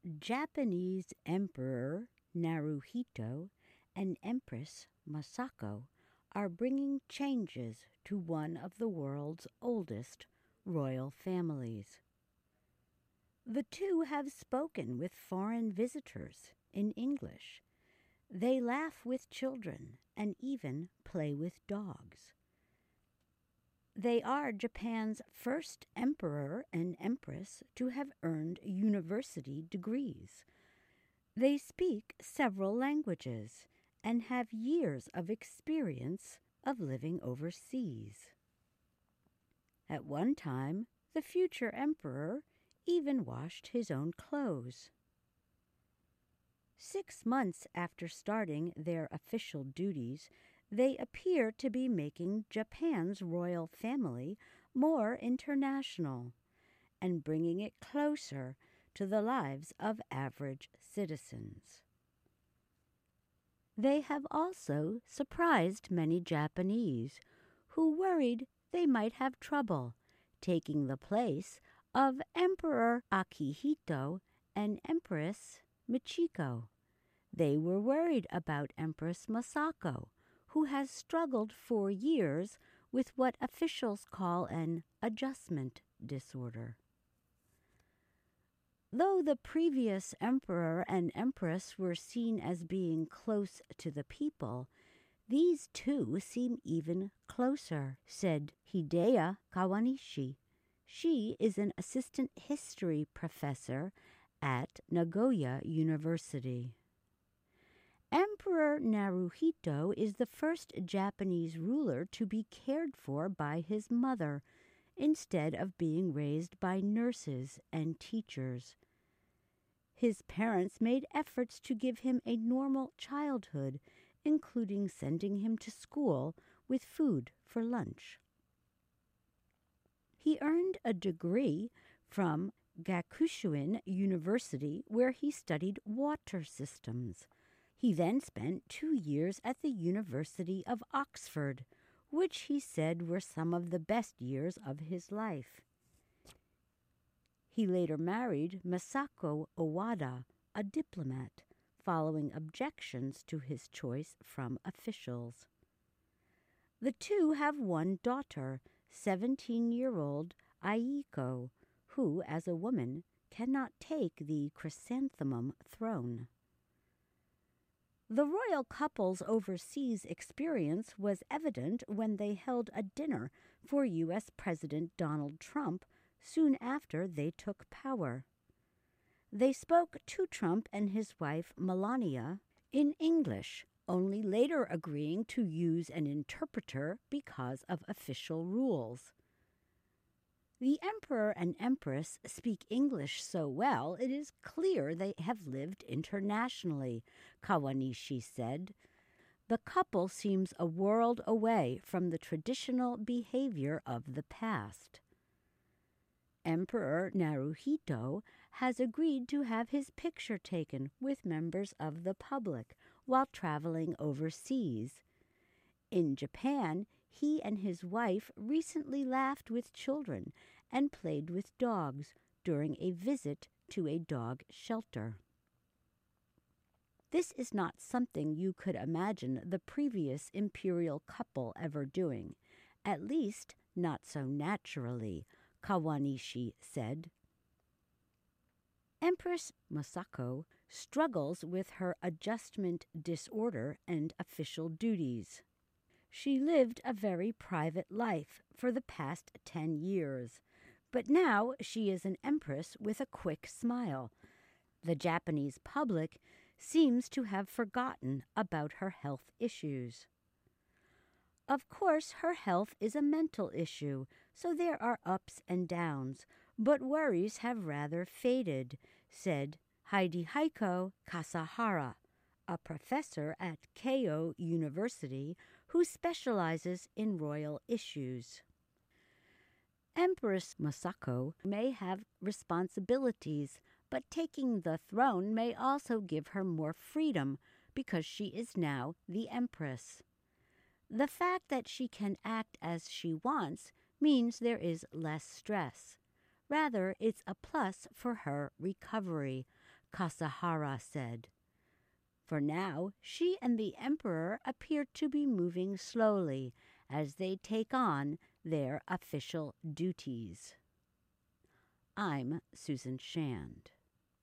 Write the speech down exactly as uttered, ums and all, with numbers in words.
Japanese Emperor Naruhito and Empress Masako are bringing changes to one of the world's oldest royal families. The two have spoken with foreign visitors in English. They laugh with children and even play with dogs. They are Japan's first emperor and empress to have earned university degrees. They speak several languages and have years of experience of living overseas. At one time, the future emperor even washed his own clothes. Six months after starting their official duties, they appear to be making Japan's royal family more international and bringing it closer to the lives of average citizens. They have also surprised many Japanese who worried they might have trouble taking the place of Emperor Akihito and Empress Michiko. They were worried about Empress Masako, who has struggled for years with what officials call an adjustment disorder. Though the previous emperor and empress were seen as being close to the people, these two seem even closer, said Hideo Kawanishi. She is an assistant history professor at Nagoya University. Emperor Naruhito is the first Japanese ruler to be cared for by his mother, instead of being raised by nurses and teachers. His parents made efforts to give him a normal childhood, including sending him to school with food for lunch. He earned a degree from Gakushuin University, where he studied water systems. He then spent two years at the University of Oxford, which he said were some of the best years of his life. He later married Masako Owada, a diplomat, following objections to his choice from officials. The two have one daughter, seventeen-year-old Aiko, who, as a woman, cannot take the chrysanthemum throne. The royal couple's overseas experience was evident when they held a dinner for U S President Donald Trump soon after they took power. They spoke to Trump and his wife Melania in English, only later agreeing to use an interpreter because of official rules. The emperor and empress speak English so well, it is clear they have lived internationally, Kawanishi said. The couple seems a world away from the traditional behavior of the past. Emperor Naruhito has agreed to have his picture taken with members of the public while traveling overseas. In Japan, he and his wife recently laughed with children and played with dogs during a visit to a dog shelter. This is not something you could imagine the previous imperial couple ever doing, at least not so naturally, Kawanishi said. Empress Masako struggles with her adjustment disorder and official duties. She lived a very private life for the past ten years, but now she is an empress with a quick smile. The Japanese public seems to have forgotten about her health issues. Of course, her health is a mental issue, so there are ups and downs, but worries have rather faded, said Hidehiko Kasahara, a professor at Keio University who specializes in royal issues. Empress Masako may have responsibilities, but taking the throne may also give her more freedom because she is now the empress. The fact that she can act as she wants means there is less stress. Rather, it's a plus for her recovery, Kasahara said. For now, she and the Emperor appear to be moving slowly as they take on their official duties. I'm Susan Shand.